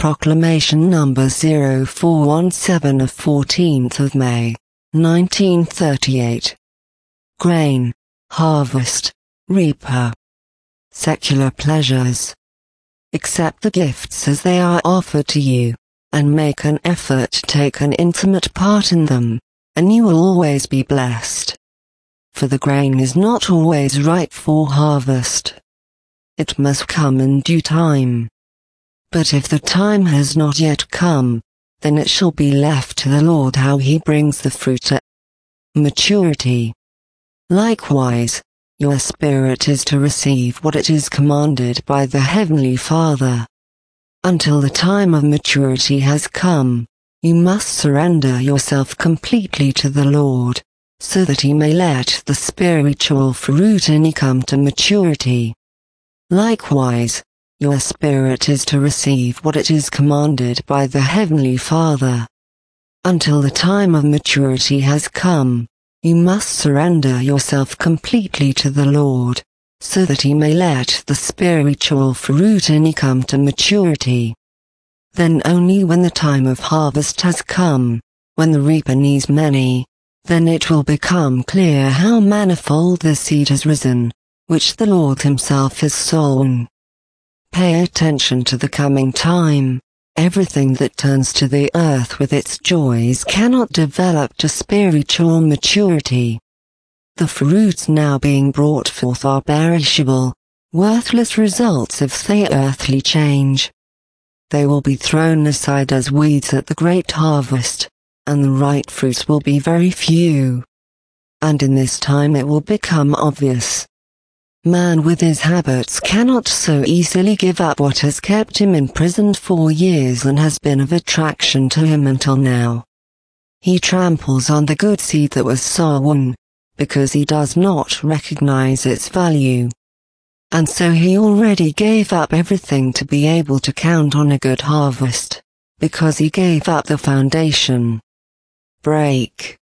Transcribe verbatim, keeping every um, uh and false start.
Proclamation number zero four one seven of fourteenth of May, nineteen thirty-eight. Grain, harvest, reaper. Secular pleasures. Accept the gifts as they are offered to you, and make an effort to take an intimate part in them, and you will always be blessed. For the grain is not always ripe for harvest. It must come in due time. But if the time has not yet come, then it shall be left to the Lord how he brings the fruit to maturity. Likewise, your spirit is to receive what it is commanded by the Heavenly Father. Until the time of maturity has come, you must surrender yourself completely to the Lord, so that he may let the spiritual fruit in you come to maturity. Likewise, your spirit is to receive what it is commanded by the Heavenly Father. Until the time of maturity has come, you must surrender yourself completely to the Lord, so that he may let the spiritual fruit in you come to maturity. Then only when the time of harvest has come, when the reaper needs many, then it will become clear how manifold the seed has risen, which the Lord himself has sown. Pay attention to the coming time. Everything that turns to the earth with its joys cannot develop to spiritual maturity. The fruits now being brought forth are perishable, worthless results if they earthly change. They will be thrown aside as weeds at the great harvest, and the right fruits will be very few. And in this time it will become obvious. Man with his habits cannot so easily give up what has kept him imprisoned for years and has been of attraction to him until now. He tramples on the good seed that was sown, because he does not recognize its value. And so he already gave up everything to be able to count on a good harvest, because he gave up the foundation. Break.